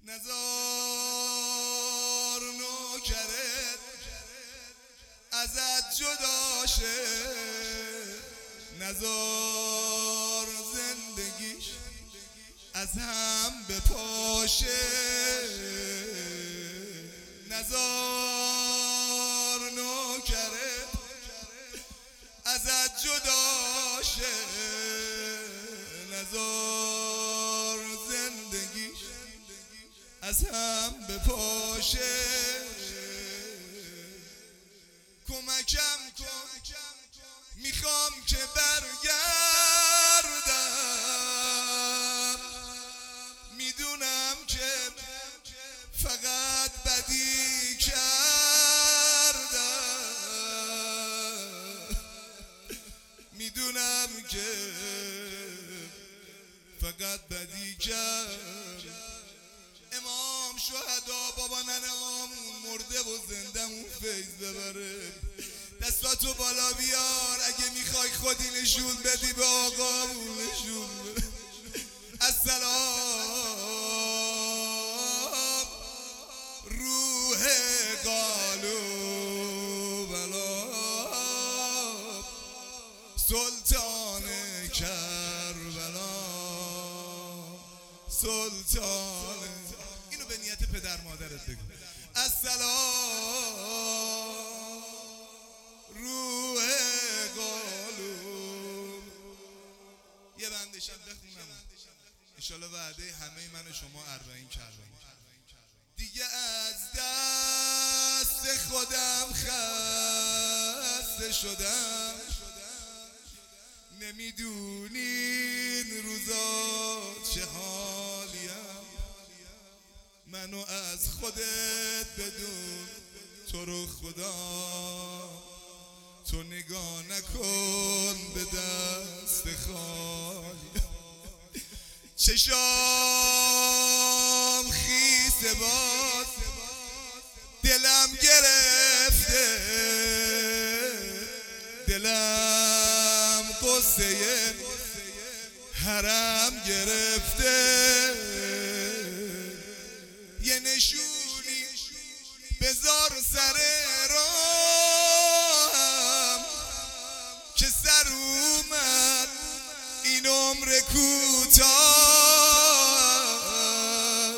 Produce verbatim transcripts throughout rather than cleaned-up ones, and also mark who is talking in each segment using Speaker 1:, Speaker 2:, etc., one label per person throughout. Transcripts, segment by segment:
Speaker 1: نزار نوکرت ازت جدا شه، نزار زندگیش از هم بپاشه، نزار نوکرت ازت جدا شه، نزار زندگیش از هم بپاشه. کمکم کن میخوام که برگردم، میدونم که فقط بدی کردم، میدونم که فقط بدی کردم. امام شهدا بابا ننهامون مرده و زندمون فیض ببره. دستاتو بالا بیار اگه میخوای خودی نشون بدی به آقامون نشون بده. السلام روح قالو بلا سلطان کربلا، سلطان. اینو به نیت پدر مادرت بگو. السلام روح قالو. یه بندشم بخونم انشالله وعده همه من و شما اربعین کربلا. دیگه از دست خودم خسته شدم، نمیدونین روزا چه حالیم، منو از خودت بدون تو رو خدا، تو نگاه نکن به دست خالی. چشام خیسه باز دلم گرفته، دلم قصه حرم گرفته، یه نشونی بذار سر راهم که سر اومد این عمر کوتاه،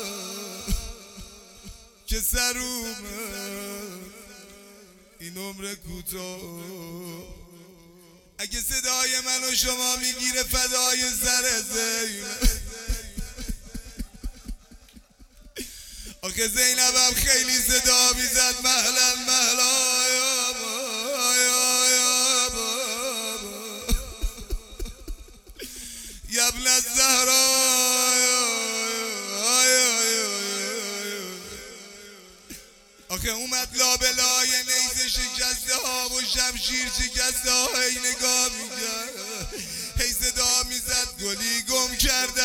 Speaker 1: که سر اومد این عمر کوتاه. اگه صدای من و شما میگیره فدای سر زینب. آخه زینب هم خیلی صدا میزد مهلا مهلا یا با یا بابا یا ابن الزهرا. آخه اومد لابلای نیزه شکسته ها و شمشیر شکسته ها، هی نگاه میکرد هی صدا میزد گلی گم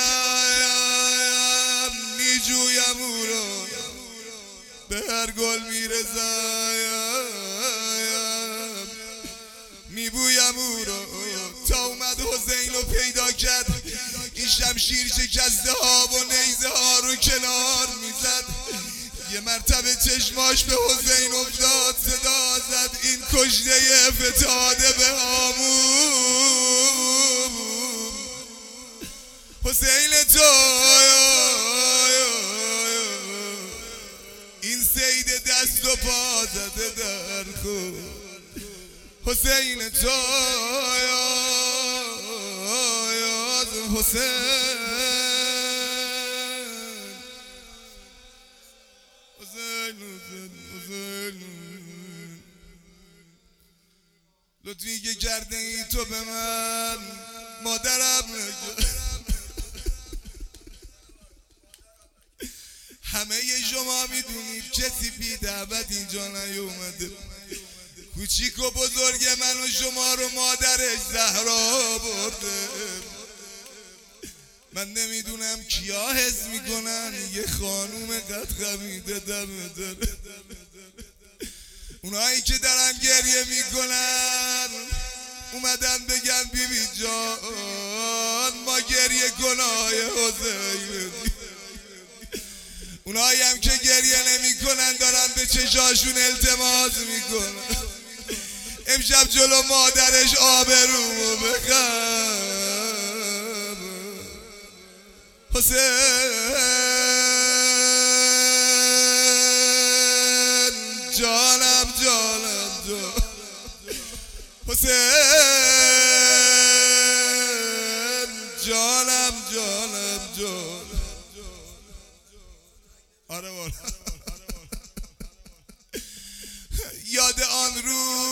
Speaker 1: کردم، میجویم او رو به هر گل میرسم، میبویم او رو تا اومد حسین رو پیدا کرد. این شمشیر شکسته ها و نیزه ها رو کنار میزد، یه مرتبه چشماش به حسین افتاد، صدا زد این کشته فتاده به هامون. حسین تو این سید دست و پا زده در خود، حسین تو حسین لطفی که کرده ای تو به من مادرم نگه. همه شما میدونید کسی بی دعوت اینجا نیومده. کوچیک و بزرگ من و شما رو مادرش زهرا برده. من نمیدونم کیا حس میکنن یه خانوم قد خمیده دم داره. اونایی که دارن گریه میکنن اومدن بگن بی بی جان ما گریه گناه حسین. اونایی هم که گریه نمی کنن دارن به چشاشون التماس میکنن امشب جلو مادرش آبرومو بخم حسین جانم جانم جان حسین جانم جانم جان آره والا یاد آن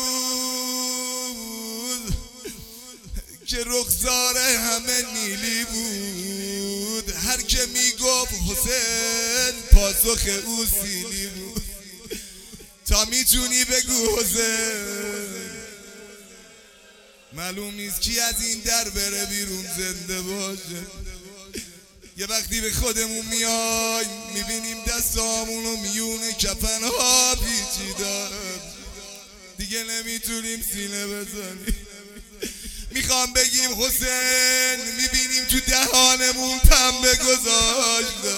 Speaker 1: روز که رخسار همه نیلی بود هر که میگفت حسین پاسخ او سیلی بود تا میتونی بگو حسین معلوم نیست کی از این در بره بیرون زنده باشه یه وقتی به خودمون میای میبینیم دستامونو میون کفنها پیچیدن دیگه نمیتونیم سینه بزنیم میخوام بگیم حسین میبینیم تو دهانمون پنبه گذاشته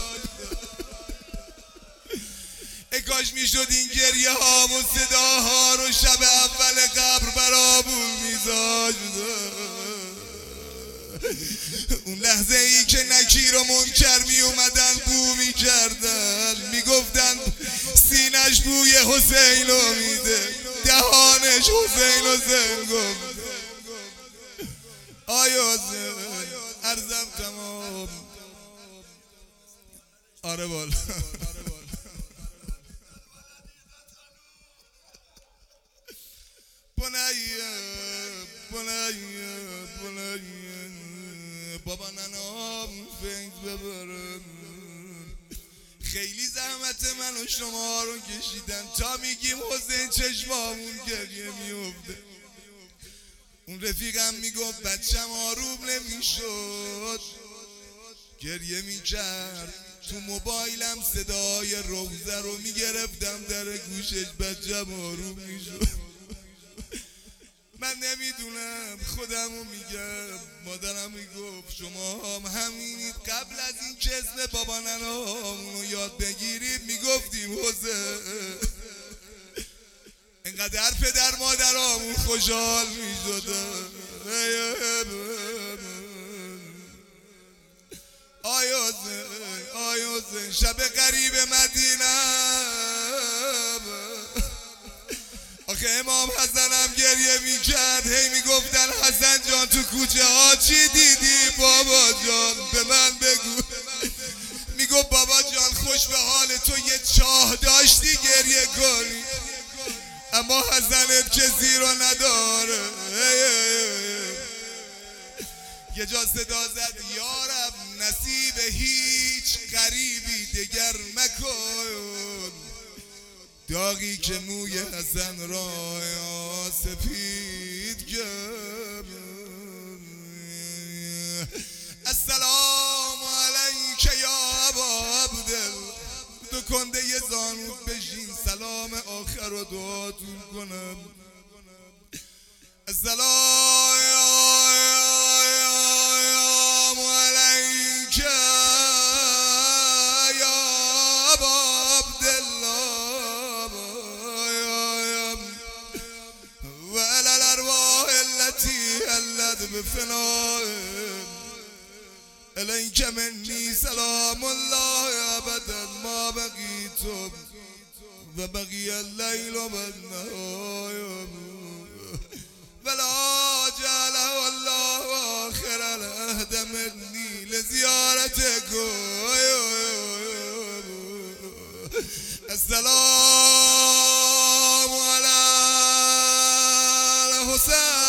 Speaker 1: ای کاش میشد این گریه ها و صداها رو شب اول قبر برامون میذاشته اون لحظه ای که نکیر و منکر می اومدن بو می کردن می گفتن سینش بوی حسین رو میده دهانش حسین رو زن گفت آیا حسین عرضم تمام آره بالا بنایه بنایه بنایه بابا ننام فنگ ببرم خیلی زحمت من و شما رو کشیدن تا میگیم حسین چشمامون گریه میفته اون رفیقم میگفت بچم آروم نمیشد گریه میکرد تو موبایلم صدای روزه رو میگرفتم در گوشش بچم آروم میشد من نمیدونم خودمو میگم مادرم میگفت شما هم همینید قبل از این که اسم بابا ننامونو یاد بگیرید میگفتیم حسین انقدر پدر مادرامون خوشحال میشدن آیا حسین آیا حسین شب غریب مدینه آخه امام حسنم گریه میکرد هی میگفتن حسن جان تو کوچه ها چی دیدی بابا جان به من بگو میگفت بابا جان خوش به حال تو یه چاه داشتی گریه کنی اما حسنت کسی رو نداره یه جا صدا زد یارب نصیب هیچ غریبی دگر مکن داغی که موی حسن را سپید کرد السلام علیک یا ابا عبدل دو کنده یه زانوت بشین سلام آخر رو دعاتون کنم السلام علیک یا ابا عبدالله و علی الارواح التي حلت بفنائهم الیک منی سلام الله ابدا ما بقیت و بقی اللیل و النهار ولا جعله الله آخر العهد منی لزیارتکم السلام علی الحسین